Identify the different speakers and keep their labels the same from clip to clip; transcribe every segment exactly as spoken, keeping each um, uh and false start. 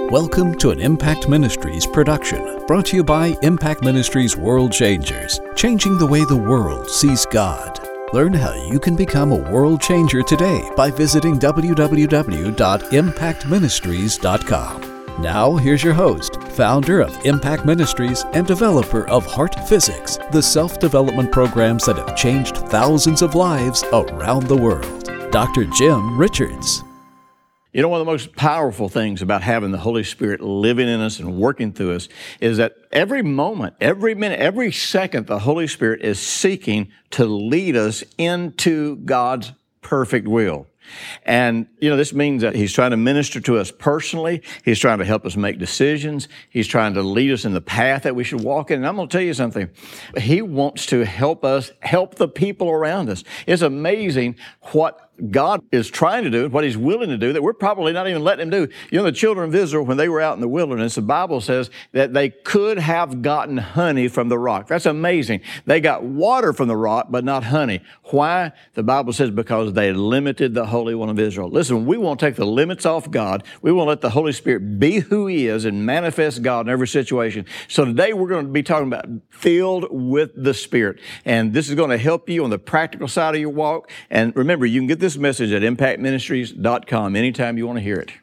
Speaker 1: Welcome to an Impact Ministries production, brought to you by Impact Ministries World Changers, changing the way the world sees God. Learn how you can become a world changer today by visiting w w w dot impact ministries dot com. Now, here's your host, founder of Impact Ministries and developer of Heart Physics, the self-development programs that have changed thousands of lives around the world, Doctor Jim Richards.
Speaker 2: You know, one of the most powerful things about having the Holy Spirit living in us and working through us is that every moment, every minute, every second, the Holy Spirit is seeking to lead us into God's perfect will. And, you know, this means that He's trying to minister to us personally. He's trying to help us make decisions. He's trying to lead us in the path that we should walk in. And I'm going to tell you something. He wants to help us, help the people around us. It's amazing what God is trying to do, what He's willing to do, that we're probably not even letting Him do. You know, the children of Israel, when they were out in the wilderness, the Bible says that they could have gotten honey from the rock. That's amazing. They got water from the rock, but not honey. Why? The Bible says because they limited the Holy One of Israel. Listen, we won't take the limits off God. We won't let the Holy Spirit be who He is and manifest God in every situation. So today we're going to be talking about filled with the Spirit. And this is going to help you on the practical side of your walk. And remember, you can get this This message at impact ministries dot com anytime you want to hear it.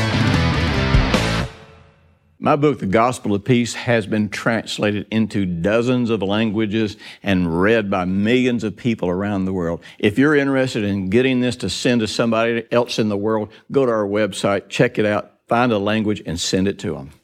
Speaker 2: My book, The Gospel of Peace, has been translated into dozens of languages and read by millions of people around the world. If you're interested in getting this to send to somebody else in the world, go to our website, check it out, find a language, and send it to them.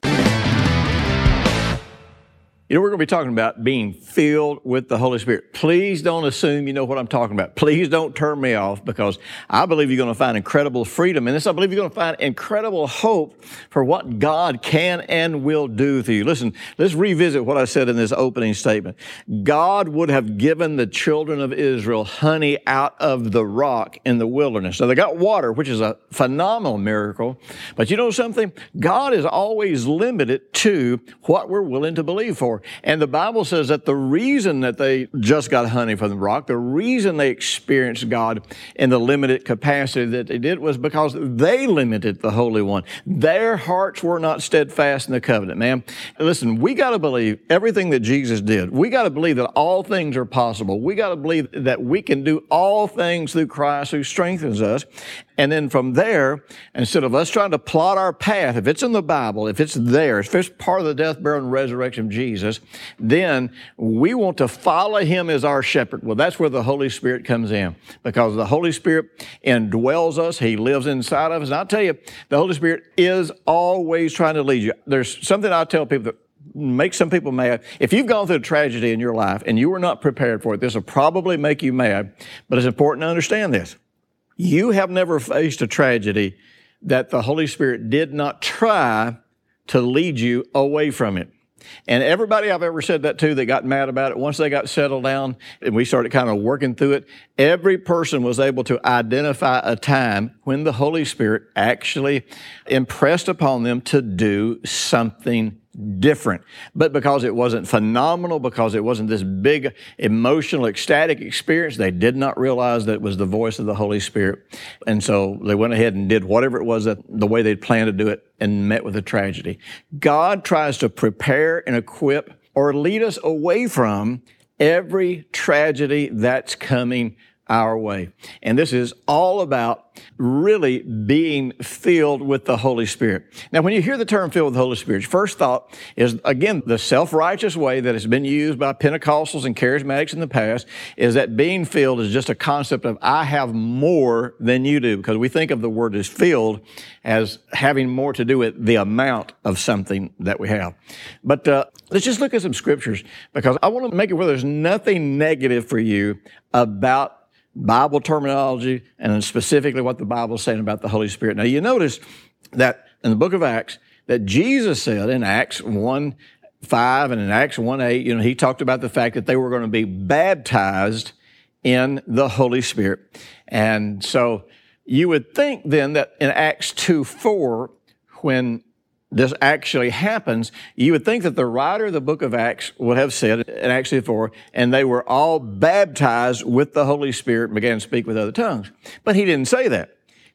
Speaker 2: You know, we're going to be talking about being filled with the Holy Spirit. Please don't assume you know what I'm talking about. Please don't turn me off, because I believe you're going to find incredible freedom in this. I believe you're going to find incredible hope for what God can and will do through you. Listen, let's revisit what I said in this opening statement. God would have given the children of Israel honey out of the rock in the wilderness. Now, they got water, which is a phenomenal miracle. But you know something? God is always limited to what we're willing to believe for. And the Bible says that the reason that they just got honey from the rock, the reason they experienced God in the limited capacity that they did, was because they limited the Holy One. Their hearts were not steadfast in the covenant, man. Listen, we got to believe everything that Jesus did. We got to believe that all things are possible. We got to believe that we can do all things through Christ who strengthens us. And then from there, instead of us trying to plot our path, if it's in the Bible, if it's there, if it's part of the death, burial, and resurrection of Jesus, then we want to follow Him as our shepherd. Well, that's where the Holy Spirit comes in, because the Holy Spirit indwells us. He lives inside of us. And I'll tell you, the Holy Spirit is always trying to lead you. There's something I tell people that makes some people mad. If you've gone through a tragedy in your life and you were not prepared for it, this will probably make you mad. But it's important to understand this. You have never faced a tragedy that the Holy Spirit did not try to lead you away from it. And everybody I've ever said that to that got mad about it, once they got settled down and we started kind of working through it, every person was able to identify a time when the Holy Spirit actually impressed upon them to do something different. But because it wasn't phenomenal, because it wasn't this big emotional, ecstatic experience, they did not realize that it was the voice of the Holy Spirit. And so they went ahead and did whatever it was that the way they'd planned to do it and met with a tragedy. God tries to prepare and equip or lead us away from every tragedy that's coming our way. And this is all about really being filled with the Holy Spirit. Now, when you hear the term filled with the Holy Spirit, your first thought is, again, the self-righteous way that has been used by Pentecostals and charismatics in the past is that being filled is just a concept of I have more than you do, because we think of the word as filled as having more to do with the amount of something that we have. But uh, let's just look at some scriptures, because I want to make it where there's nothing negative for you about Bible terminology and specifically what the Bible is saying about the Holy Spirit. Now, you notice that in the book of Acts, that Jesus said in Acts one five and in Acts one eight, you know, He talked about the fact that they were going to be baptized in the Holy Spirit. And so you would think then that in Acts two four, when this actually happens, you would think that the writer of the book of Acts would have said in Acts four, and they were all baptized with the Holy Spirit and began to speak with other tongues. But he didn't say that.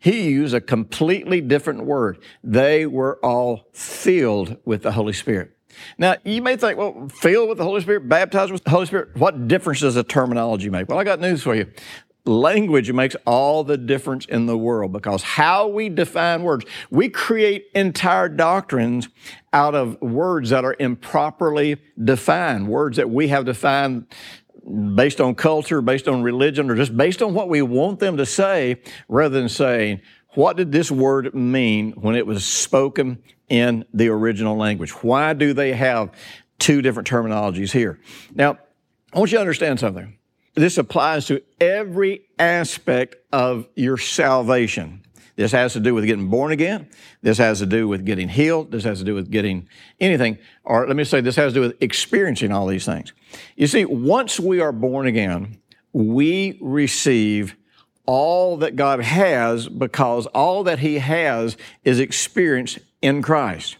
Speaker 2: He used a completely different word. They were all filled with the Holy Spirit. Now, you may think, well, filled with the Holy Spirit, baptized with the Holy Spirit, what difference does the terminology make? Well, I got news for you. Language makes all the difference in the world, because how we define words, we create entire doctrines out of words that are improperly defined, words that we have defined based on culture, based on religion, or just based on what we want them to say, rather than saying, what did this word mean when it was spoken in the original language? Why do they have two different terminologies here? Now, I want you to understand something. This applies to every aspect of your salvation. This has to do with getting born again. This has to do with getting healed. This has to do with getting anything. Or let me say, this has to do with experiencing all these things. You see, once we are born again, we receive all that God has, because all that He has is experienced in Christ.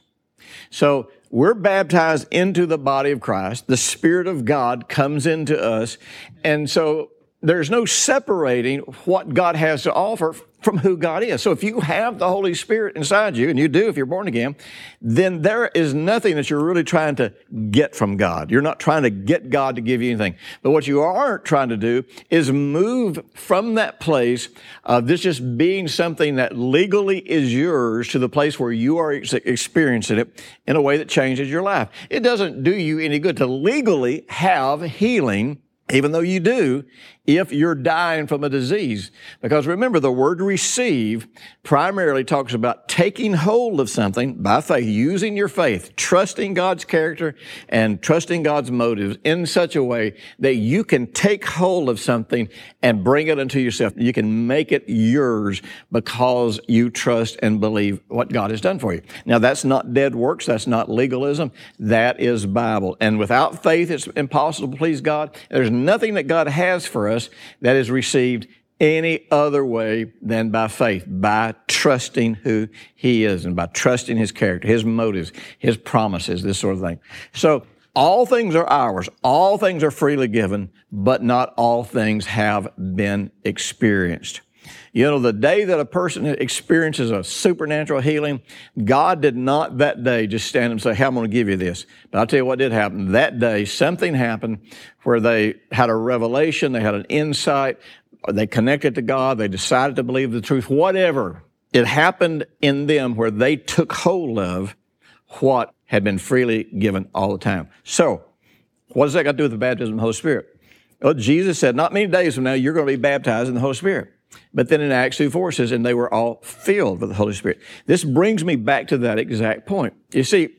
Speaker 2: So we're baptized into the body of Christ. The Spirit of God comes into us. And so there's no separating what God has to offer from who God is. So if you have the Holy Spirit inside you, and you do if you're born again, then there is nothing that you're really trying to get from God. You're not trying to get God to give you anything. But what you are trying to do is move from that place of this just being something that legally is yours to the place where you are ex- experiencing it in a way that changes your life. It doesn't do you any good to legally have healing, even though you do, if you're dying from a disease. Because remember, the word receive primarily talks about taking hold of something by faith, using your faith, trusting God's character and trusting God's motives in such a way that you can take hold of something and bring it unto yourself. You can make it yours because you trust and believe what God has done for you. Now, that's not dead works. That's not legalism. That is Bible. And without faith, it's impossible to please God. There's nothing that God has for us that is received any other way than by faith, by trusting who He is and by trusting His character, His motives, His promises, this sort of thing. So all things are ours. All things are freely given, but not all things have been experienced. You know, the day that a person experiences a supernatural healing, God did not that day just stand and say, hey, I'm going to give you this. But I'll tell you what did happen. That day, something happened where they had a revelation, they had an insight, they connected to God, they decided to believe the truth, whatever. It happened in them where they took hold of what had been freely given all the time. So, what does that got to do with the baptism of the Holy Spirit? Well, Jesus said, not many days from now, you're going to be baptized in the Holy Spirit. But then in Acts two four it says, and they were all filled with the Holy Spirit. This brings me back to that exact point. You see,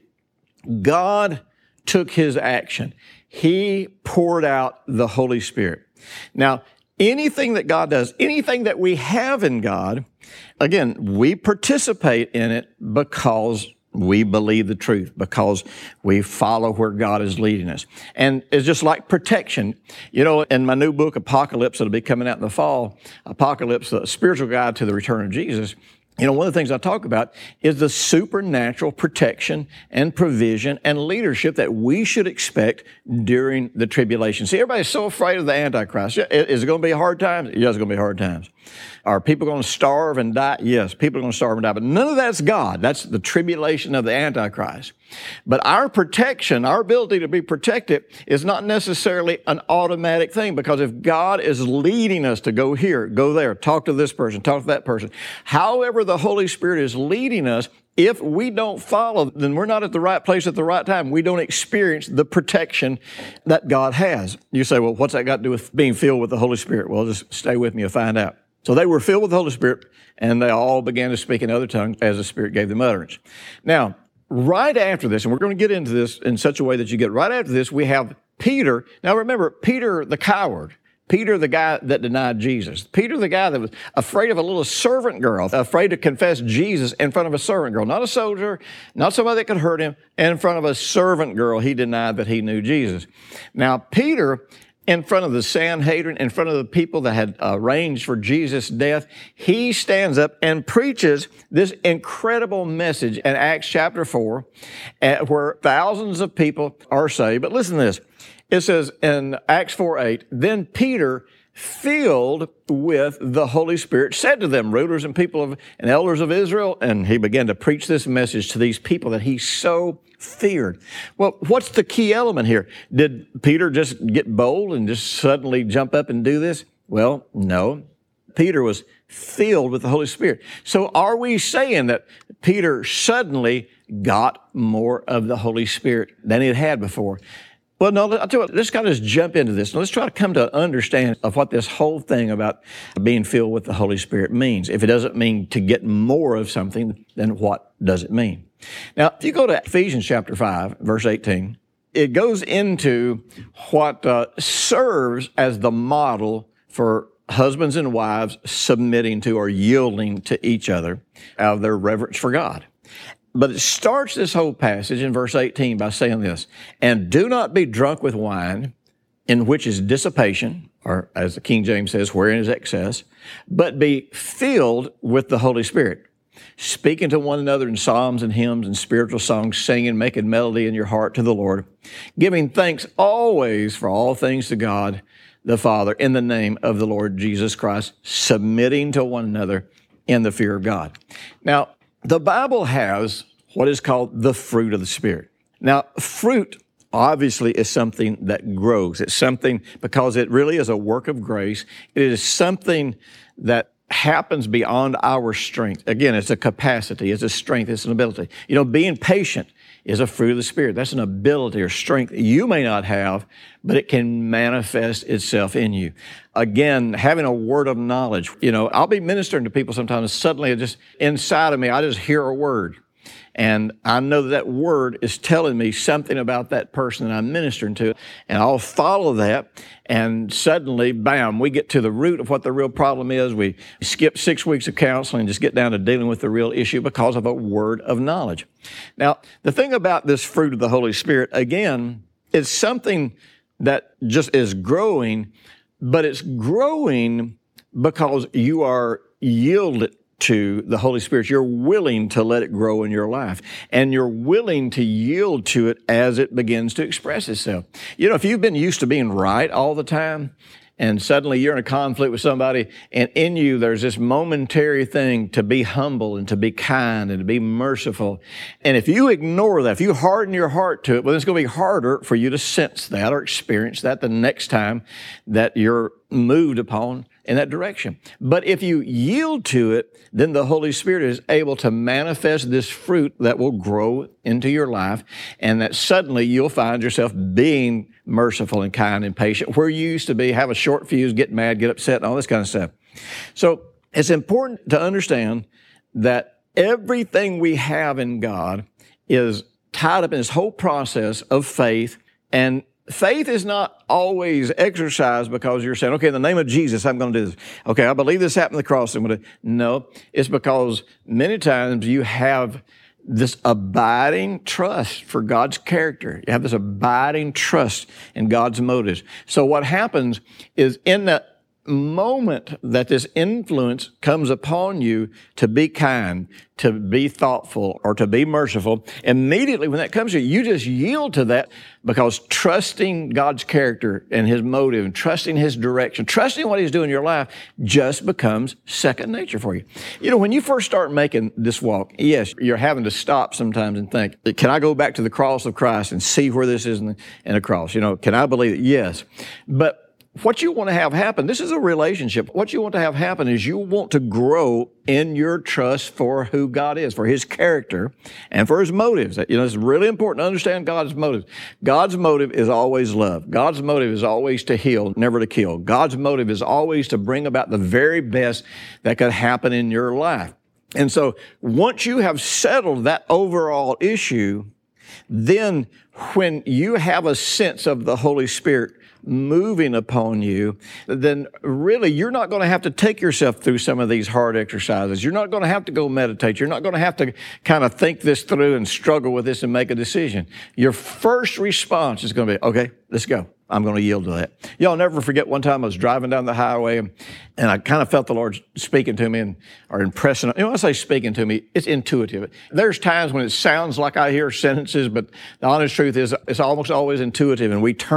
Speaker 2: God took His action. He poured out the Holy Spirit. Now, anything that God does, anything that we have in God, again, we participate in it because we believe the truth, because we follow where God is leading us. And it's just like protection. You know, in my new book, Apocalypse, that'll be coming out in the fall, Apocalypse, the spiritual guide to the return of Jesus, you know, one of the things I talk about is the supernatural protection and provision and leadership that we should expect during the tribulation. See, everybody's so afraid of the Antichrist. Is it going to be hard times? Yes, it's going to be hard times. Are people going to starve and die? Yes, people are going to starve and die. But none of that's God. That's the tribulation of the Antichrist. But our protection, our ability to be protected is not necessarily an automatic thing, because if God is leading us to go here, go there, talk to this person, talk to that person, however the Holy Spirit is leading us, if we don't follow, then we're not at the right place at the right time. We don't experience the protection that God has. You say, well, what's that got to do with being filled with the Holy Spirit? Well, just stay with me and find out. So they were filled with the Holy Spirit, and they all began to speak in other tongues as the Spirit gave them utterance. Now, right after this, and we're going to get into this in such a way that you get right after this, we have Peter. Now remember, Peter the coward. Peter the guy that denied Jesus. Peter the guy that was afraid of a little servant girl, afraid to confess Jesus in front of a servant girl. Not a soldier, not somebody that could hurt him. In front of a servant girl, he denied that he knew Jesus. Now, Peter, in front of the Sanhedrin, in front of the people that had arranged for Jesus' death, he stands up and preaches this incredible message in Acts chapter four, where thousands of people are saved. But listen to this. It says in Acts four eight, then Peter filled with the Holy Spirit, said to them, rulers and people of, and elders of Israel, and he began to preach this message to these people that he so feared. Well, what's the key element here? Did Peter just get bold and just suddenly jump up and do this? Well, no. Peter was filled with the Holy Spirit. So are we saying that Peter suddenly got more of the Holy Spirit than he had had before? Well, no, I'll tell you what, let's kind of just jump into this. Now, let's try to come to an understanding of what this whole thing about being filled with the Holy Spirit means. If it doesn't mean to get more of something, then what does it mean? Now, if you go to Ephesians chapter five, verse eighteen, it goes into what uh, serves as the model for husbands and wives submitting to or yielding to each other out of their reverence for God. But it starts this whole passage in verse eighteen by saying this, and do not be drunk with wine, in which is dissipation, or as the King James says, wherein is excess, but be filled with the Holy Spirit, speaking to one another in psalms and hymns and spiritual songs, singing, making melody in your heart to the Lord, giving thanks always for all things to God the Father in the name of the Lord Jesus Christ, submitting to one another in the fear of God. Now, the Bible has what is called the fruit of the Spirit. Now, fruit obviously is something that grows. It's something, because it really is a work of grace, it is something that happens beyond our strength. Again, it's a capacity, it's a strength, it's an ability. You know, being patient is a fruit of the Spirit. That's an ability or strength that you may not have, but it can manifest itself in you. Again, having a word of knowledge. You know, I'll be ministering to people sometimes, and suddenly just inside of me, I just hear a word. And I know that that word is telling me something about that person that I'm ministering to, and I'll follow that, and suddenly, bam, we get to the root of what the real problem is. We skip six weeks of counseling and just get down to dealing with the real issue because of a word of knowledge. Now, the thing about this fruit of the Holy Spirit, again, is something that just is growing, but it's growing because you are yielded to the Holy Spirit. You're willing to let it grow in your life, and you're willing to yield to it as it begins to express itself. You know, if you've been used to being right all the time, and suddenly you're in a conflict with somebody, and in you there's this momentary thing to be humble and to be kind and to be merciful. And if you ignore that, if you harden your heart to it, well, it's going to be harder for you to sense that or experience that the next time that you're moved upon in that direction. But if you yield to it, then the Holy Spirit is able to manifest this fruit that will grow into your life, and that suddenly you'll find yourself being merciful and kind and patient, where you used to be, have a short fuse, get mad, get upset, and all this kind of stuff. So it's important to understand that everything we have in God is tied up in this whole process of faith, and faith is not always exercised because you're saying, okay, in the name of Jesus, I'm going to do this. Okay, I believe this happened on the cross. I'm going to. No, it's because many times you have this abiding trust for God's character. You have this abiding trust in God's motives. So what happens is in that moment that this influence comes upon you to be kind, to be thoughtful, or to be merciful, immediately when that comes to you, you just yield to that, because trusting God's character and His motive, and trusting His direction, trusting what He's doing in your life just becomes second nature for you. You know, when you first start making this walk, yes, you're having to stop sometimes and think, can I go back to the cross of Christ and see where this is in the, in the cross? You know, can I believe it? Yes. But what you want to have happen, this is a relationship. What you want to have happen is you want to grow in your trust for who God is, for His character, and for His motives. You know, it's really important to understand God's motives. God's motive is always love. God's motive is always to heal, never to kill. God's motive is always to bring about the very best that could happen in your life. And so once you have settled that overall issue, then when you have a sense of the Holy Spirit moving upon you, then really you're not going to have to take yourself through some of these hard exercises. You're not going to have to go meditate. You're not going to have to kind of think this through and struggle with this and make a decision. Your first response is going to be, okay, let's go. I'm going to yield to that. Y'all never forget one time I was driving down the highway, and, and I kind of felt the Lord speaking to me and or impressing. You know, when I say speaking to me, it's intuitive. There's times when it sounds like I hear sentences, but the honest truth is it's almost always intuitive, and we turn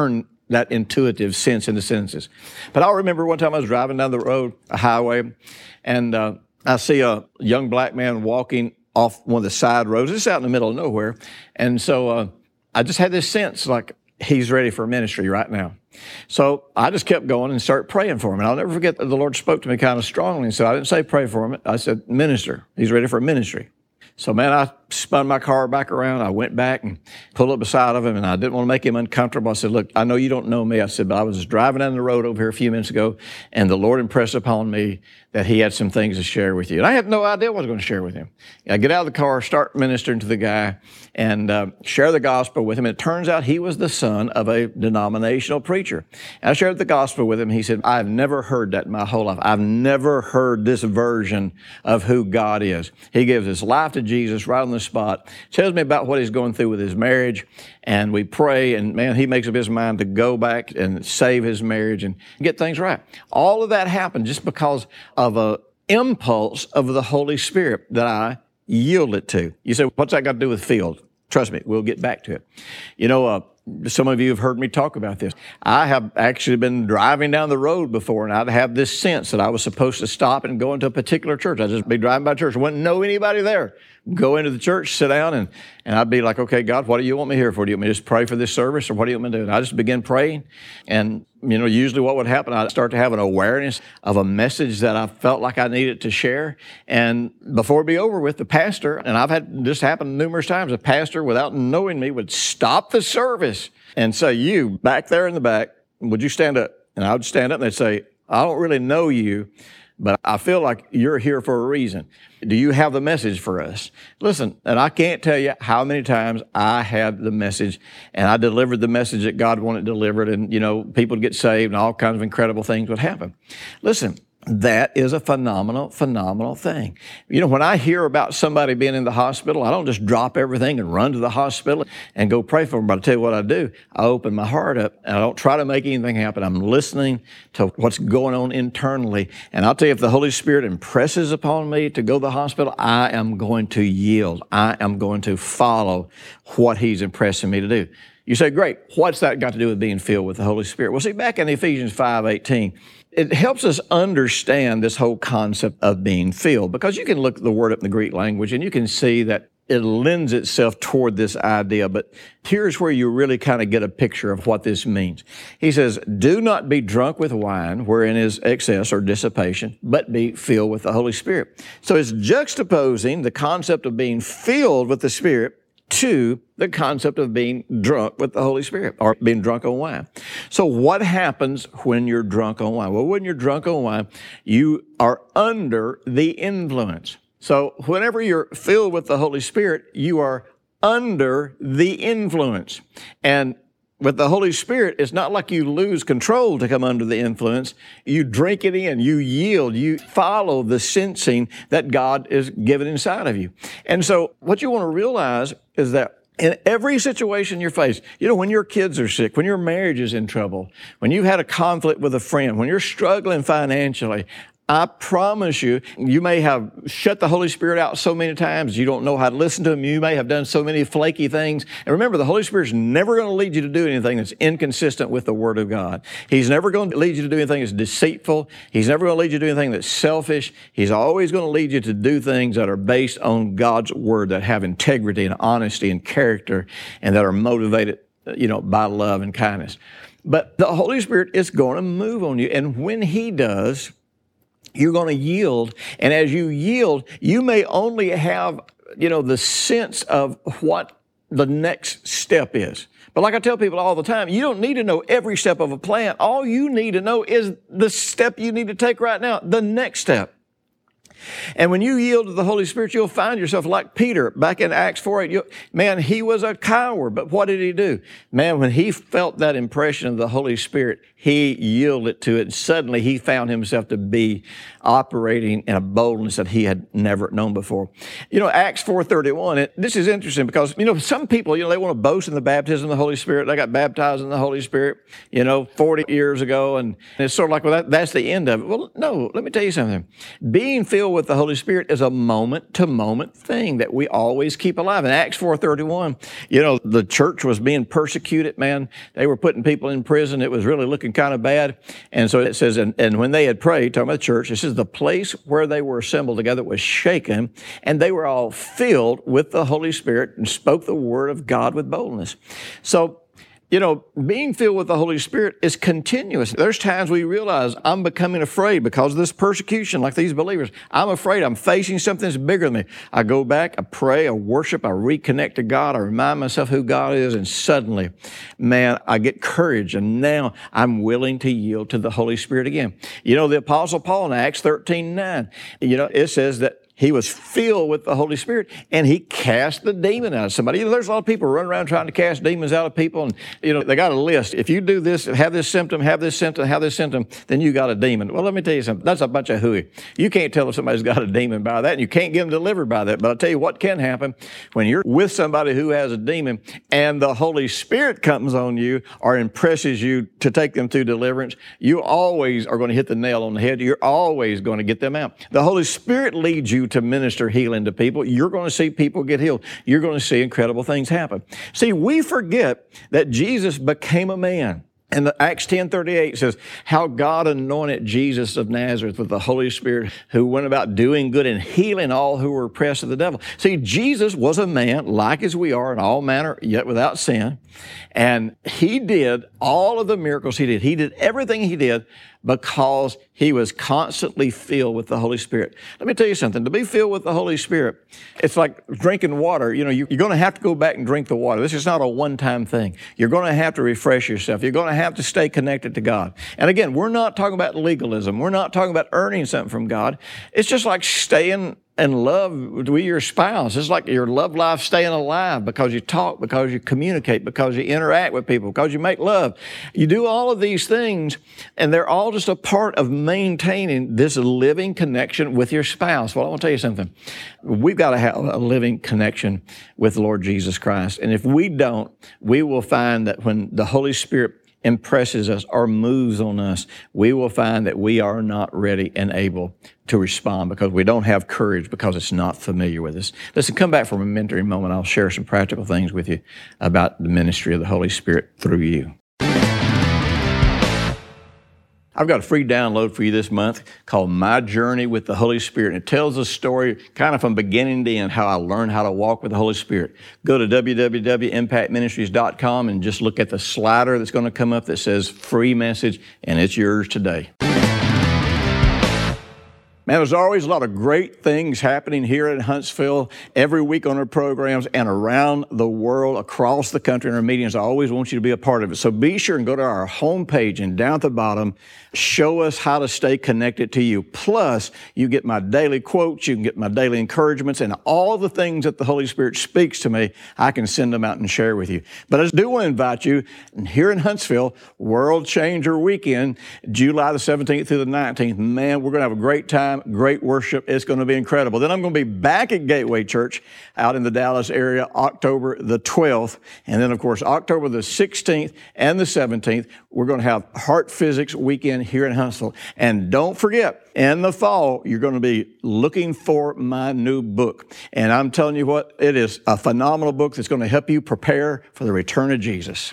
Speaker 2: that intuitive sense in the senses. But I'll remember one time I was driving down the road, a highway, and uh, I see a young black man walking off one of the side roads. It's out in the middle of nowhere. And so uh, I just had this sense like he's ready for ministry right now. So I just kept going and started praying for him. And I'll never forget that the Lord spoke to me kind of strongly. So I didn't say pray for him. I said, minister. He's ready for ministry. So, man, I spun my car back around. I went back and pulled up beside of him, and I didn't want to make him uncomfortable. I said, look, I know you don't know me. I said, but I was driving down the road over here a few minutes ago, and the Lord impressed upon me that he had some things to share with you. And I had no idea what I was going to share with him. I get out of the car, start ministering to the guy, and uh, share the gospel with him. And it turns out he was the son of a denominational preacher. And I shared the gospel with him. He said, I've never heard that in my whole life. I've never heard this version of who God is. He gives his life to Jesus right on the spot, tells me about what he's going through with his marriage, and we pray, and man, he makes up his mind to go back and save his marriage and get things right. All of that happened just because of an impulse of the Holy Spirit that I yielded to. You say, what's that got to do with field? Trust me, we'll get back to it. You know, uh, some of you have heard me talk about this. I have actually been driving down the road before, and I'd have this sense that I was supposed to stop and go into a particular church. I'd just be driving by church. I wouldn't know anybody there. Go into the church, sit down, and, and I'd be like, okay, God, what do you want me here for? Do you want me to just pray for this service, or what do you want me to do? And I just begin praying, and, you know, usually what would happen, I'd start to have an awareness of a message that I felt like I needed to share, and before it'd be over with, the pastor, and I've had this happen numerous times, a pastor, without knowing me, would stop the service and say, you, back there in the back, would you stand up? And I would stand up, and they'd say, I don't really know you, but I feel like you're here for a reason. Do you have the message for us? Listen, and I can't tell you how many times I had the message, and I delivered the message that God wanted delivered, and, you know, people would get saved, and all kinds of incredible things would happen. Listen, that is a phenomenal, phenomenal thing. You know, when I hear about somebody being in the hospital, I don't just drop everything and run to the hospital and go pray for them. But I tell you what I do. I open my heart up, and I don't try to make anything happen. I'm listening to what's going on internally. And I'll tell you, if the Holy Spirit impresses upon me to go to the hospital, I am going to yield. I am going to follow what He's impressing me to do. You say, great, what's that got to do with being filled with the Holy Spirit? Well, see, back in Ephesians five eighteen, it helps us understand this whole concept of being filled, because you can look the word up in the Greek language and you can see that it lends itself toward this idea. But here's where you really kind of get a picture of what this means. He says, do not be drunk with wine, wherein is excess or dissipation, but be filled with the Holy Spirit. So it's juxtaposing the concept of being filled with the Spirit to the concept of being drunk with the Holy Spirit, or being drunk on wine. So what happens when you're drunk on wine? Well, when you're drunk on wine, you are under the influence. So whenever you're filled with the Holy Spirit, you are under the influence. And with the Holy Spirit, it's not like you lose control to come under the influence. You drink it in, you yield, you follow the sensing that God is given inside of you. And so what you want to realize is that in every situation you're faced, you know, when your kids are sick, when your marriage is in trouble, when you've had a conflict with a friend, when you're struggling financially, I promise you, you may have shut the Holy Spirit out so many times, you don't know how to listen to Him. You may have done so many flaky things. And remember, the Holy Spirit's never going to lead you to do anything that's inconsistent with the Word of God. He's never going to lead you to do anything that's deceitful. He's never going to lead you to do anything that's selfish. He's always going to lead you to do things that are based on God's Word, that have integrity and honesty and character, and that are motivated, you know, by love and kindness. But the Holy Spirit is going to move on you. And when He does, you're going to yield. And as you yield, you may only have, you know, the sense of what the next step is. But like I tell people all the time, you don't need to know every step of a plan. All you need to know is the step you need to take right now, the next step. And when you yield to the Holy Spirit, you'll find yourself like Peter back in Acts four eight. Man, he was a coward, but what did he do? Man, when he felt that impression of the Holy Spirit, he yielded to it. And suddenly he found himself to be operating in a boldness that he had never known before. You know, Acts four thirty-one, it, this is interesting because, you know, some people, you know, they want to boast in the baptism of the Holy Spirit. They got baptized in the Holy Spirit, you know, forty years ago, and it's sort of like, well, that, that's the end of it. Well, no, let me tell you something. Being filled with the Holy Spirit is a moment-to-moment thing that we always keep alive. In Acts four thirty-one, you know, the church was being persecuted, man. They were putting people in prison. It was really looking kind of bad. And so it says, and, and when they had prayed, talking about the church, it says the place where they were assembled together was shaken, and they were all filled with the Holy Spirit and spoke the word of God with boldness. So, you know, being filled with the Holy Spirit is continuous. There's times we realize I'm becoming afraid because of this persecution, like these believers. I'm afraid I'm facing something that's bigger than me. I go back, I pray, I worship, I reconnect to God, I remind myself who God is, and suddenly, man, I get courage, and now I'm willing to yield to the Holy Spirit again. You know, the Apostle Paul in Acts thirteen nine, you know, it says that he was filled with the Holy Spirit, and he cast the demon out of somebody. You know, there's a lot of people running around trying to cast demons out of people, and, you know, they got a list. If you do this, have this symptom, have this symptom, have this symptom, then you got a demon. Well, let me tell you something. That's a bunch of hooey. You can't tell if somebody's got a demon by that, and you can't get them delivered by that. But I'll tell you what can happen. When you're with somebody who has a demon, and the Holy Spirit comes on you or impresses you to take them through deliverance, you always are going to hit the nail on the head. You're always going to get them out. The Holy Spirit leads you to minister healing to people. You're going to see people get healed. You're going to see incredible things happen. See, we forget that Jesus became a man. And the Acts ten thirty-eight says how God anointed Jesus of Nazareth with the Holy Spirit, who went about doing good and healing all who were oppressed of the devil. See, Jesus was a man like as we are in all manner, yet without sin. And he did all of the miracles he did. He did everything he did because he was constantly filled with the Holy Spirit. Let me tell you something. To be filled with the Holy Spirit, it's like drinking water. You know, you're going to have to go back and drink the water. This is not a one-time thing. You're going to have to refresh yourself. You're going to have to stay connected to God. And again, we're not talking about legalism. We're not talking about earning something from God. It's just like staying and love with your spouse. It's like your love life staying alive because you talk, because you communicate, because you interact with people, because you make love. You do all of these things, and they're all just a part of maintaining this living connection with your spouse. Well, I want to tell you something. We've got to have a living connection with the Lord Jesus Christ. And if we don't, we will find that when the Holy Spirit impresses us or moves on us, we will find that we are not ready and able to respond because we don't have courage because it's not familiar with us. Listen, come back from a mentoring moment. I'll share some practical things with you about the ministry of the Holy Spirit through you. I've got a free download for you this month called My Journey with the Holy Spirit. And it tells a story kind of from beginning to end, how I learned how to walk with the Holy Spirit. Go to w w w dot impact ministries dot com and just look at the slider that's going to come up that says free message, and it's yours today. Man, there's always a lot of great things happening here in Huntsville every week on our programs and around the world, across the country in our meetings. I always want you to be a part of it. So be sure and go to our homepage, and down at the bottom, show us how to stay connected to you. Plus, you get my daily quotes, you can get my daily encouragements, and all the things that the Holy Spirit speaks to me, I can send them out and share with you. But I do want to invite you, here in Huntsville, World Changer Weekend, July the seventeenth through the nineteenth. Man, we're going to have a great time. Great worship. It's going to be incredible. Then I'm going to be back at Gateway Church out in the Dallas area October the twelfth. And then, of course, October the sixteenth and the seventeenth, we're going to have Heart Physics Weekend here in Huntsville. And don't forget, in the fall, you're going to be looking for my new book. And I'm telling you what, it is a phenomenal book that's going to help you prepare for the return of Jesus.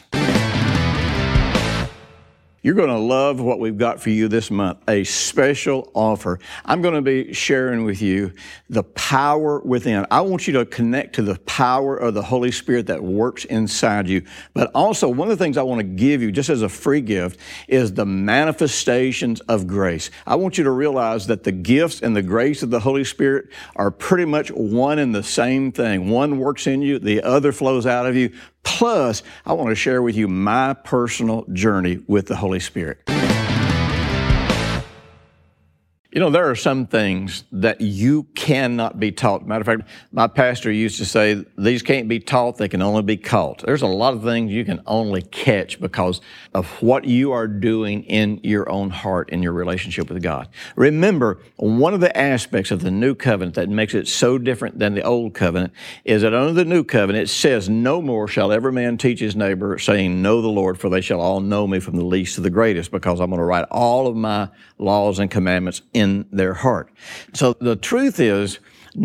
Speaker 2: You're going to love what we've got for you this month, a special offer. I'm going to be sharing with you the power within. I want you to connect to the power of the Holy Spirit that works inside you. But also, one of the things I want to give you just as a free gift is the manifestations of grace. I want you to realize that the gifts and the grace of the Holy Spirit are pretty much one and the same thing. One works in you, the other flows out of you. Plus, I want to share with you my personal journey with the Holy Spirit. You know, there are some things that you cannot be taught. Matter of fact, my pastor used to say, these can't be taught, they can only be caught. There's a lot of things you can only catch because of what you are doing in your own heart, in your relationship with God. Remember, one of the aspects of the new covenant that makes it so different than the old covenant is that under the new covenant, it says, no more shall every man teach his neighbor, saying, know the Lord, for they shall all know me from the least to the greatest, because I'm going to write all of my laws and commandments in their heart. So the truth is,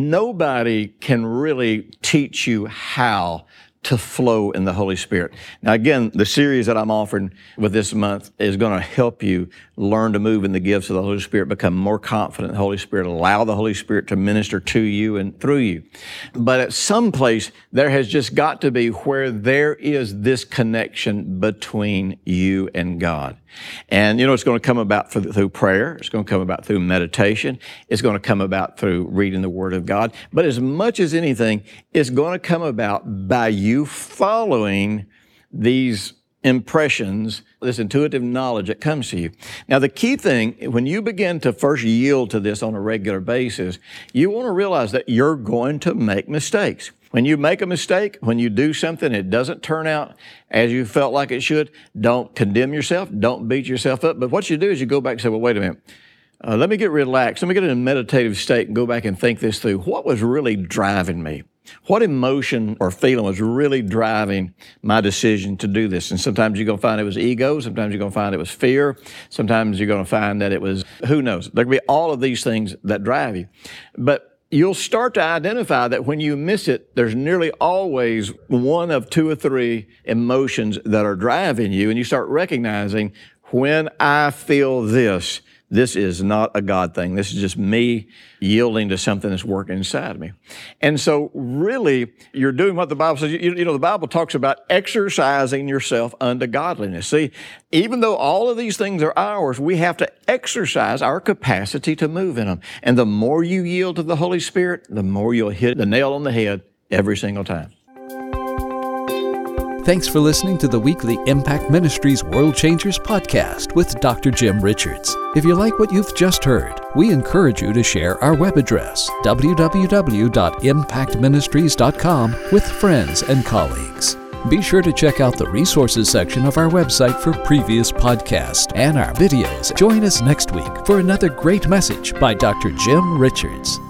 Speaker 2: nobody can really teach you how to flow in the Holy Spirit. Now again, the series that I'm offering with this month is going to help you learn to move in the gifts of the Holy Spirit, become more confident in the Holy Spirit, allow the Holy Spirit to minister to you and through you. But at some place, there has just got to be where there is this connection between you and God. And, you know, it's going to come about through prayer. It's going to come about through meditation. It's going to come about through reading the Word of God. But as much as anything, it's going to come about by you following these impressions, this intuitive knowledge that comes to you. Now, the key thing, when you begin to first yield to this on a regular basis, you want to realize that you're going to make mistakes. When you make a mistake, when you do something, it doesn't turn out as you felt like it should, don't condemn yourself, don't beat yourself up. But what you do is you go back and say, well, wait a minute. Uh, let me get relaxed. Let me get in a meditative state and go back and think this through. What was really driving me? What emotion or feeling was really driving my decision to do this? And sometimes you're going to find it was ego. Sometimes you're going to find it was fear. Sometimes you're going to find that it was, who knows? There can be all of these things that drive you. But you'll start to identify that when you miss it, there's nearly always one of two or three emotions that are driving you. And you start recognizing, when I feel this, this is not a God thing. This is just me yielding to something that's working inside of me. And so really, you're doing what the Bible says. You, you know, the Bible talks about exercising yourself unto godliness. See, even though all of these things are ours, we have to exercise our capacity to move in them. And the more you yield to the Holy Spirit, the more you'll hit the nail on the head every single time.
Speaker 1: Thanks for listening to the weekly Impact Ministries World Changers podcast with Doctor Jim Richards. If you like what you've just heard, we encourage you to share our web address, w w w dot impact ministries dot com, with friends and colleagues. Be sure to check out the resources section of our website for previous podcasts and our videos. Join us next week for another great message by Doctor Jim Richards.